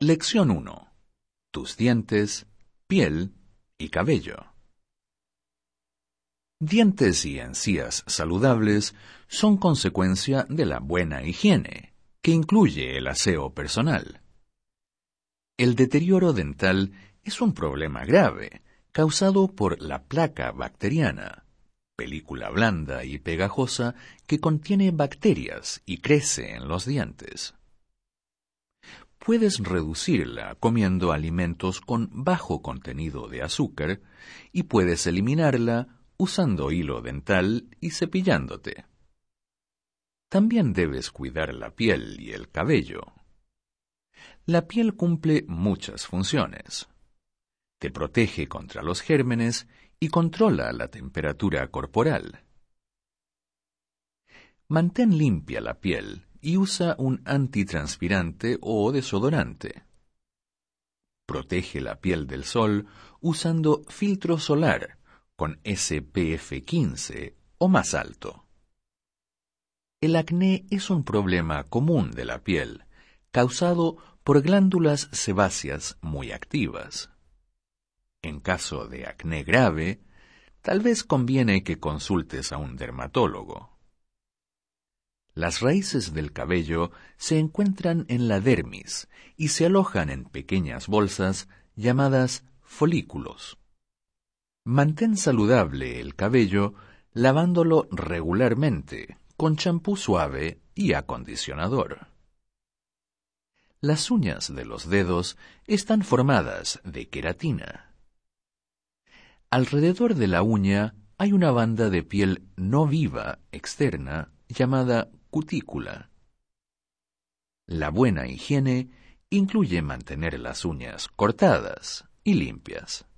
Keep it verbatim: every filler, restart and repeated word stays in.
Lección uno. Tus dientes, piel y cabello. Dientes y encías saludables son consecuencia de la buena higiene, que incluye el aseo personal. El deterioro dental es un problema grave, causado por la placa bacteriana, película blanda y pegajosa que contiene bacterias y crece en los dientes. Puedes reducirla comiendo alimentos con bajo contenido de azúcar y puedes eliminarla usando hilo dental y cepillándote. También debes cuidar la piel y el cabello. La piel cumple muchas funciones. Te protege contra los gérmenes y controla la temperatura corporal. Mantén limpia la piel y usa un antitranspirante o desodorante. Protege la piel del sol usando filtro solar con S P F quince o más alto. El acné es un problema común de la piel, causado por glándulas sebáceas muy activas. En caso de acné grave, tal vez conviene que consultes a un dermatólogo. Las raíces del cabello se encuentran en la dermis y se alojan en pequeñas bolsas llamadas folículos. Mantén saludable el cabello lavándolo regularmente con champú suave y acondicionador. Las uñas de los dedos están formadas de queratina. Alrededor de la uña hay una banda de piel no viva externa llamada cutícula. La buena higiene incluye mantener las uñas cortadas y limpias.